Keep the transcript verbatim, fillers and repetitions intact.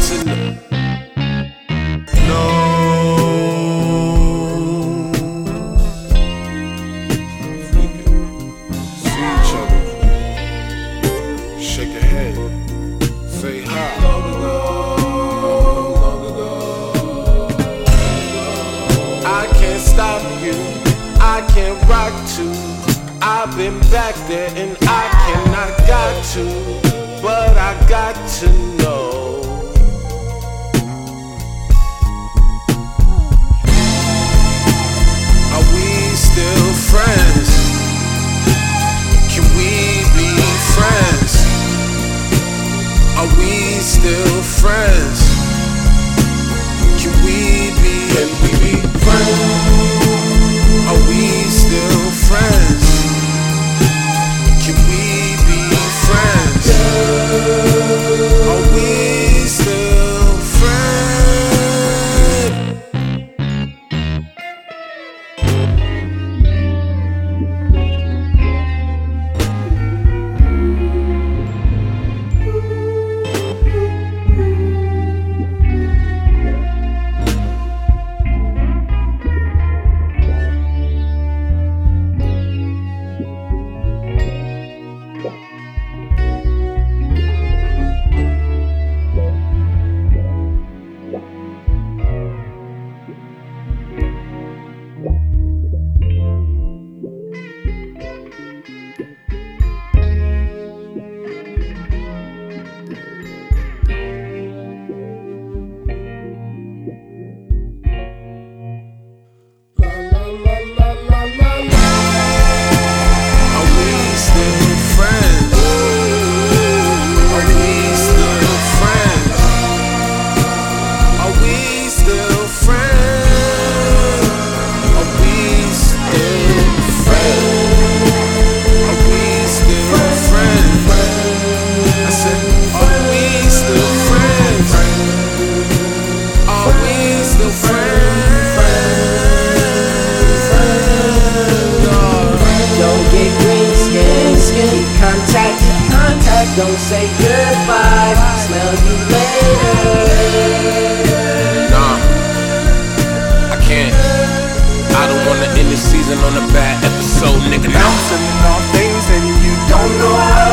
to know. If we can see each other, shake your head, say hi. Long ago, long ago. I can't stop you, I can't rock to. I've been back there and I cannot got to, but I got to know. Are we still friends? Can we be friends? Are we still friends? Can we be, can we be friends? Are we still friends? Can we be friends? Are we still friends? Contact, contact, don't say goodbye. Smell you later. Nah, I can't. I don't wanna end the season on a bad episode, nigga. I'm feeling all things and you don't know how.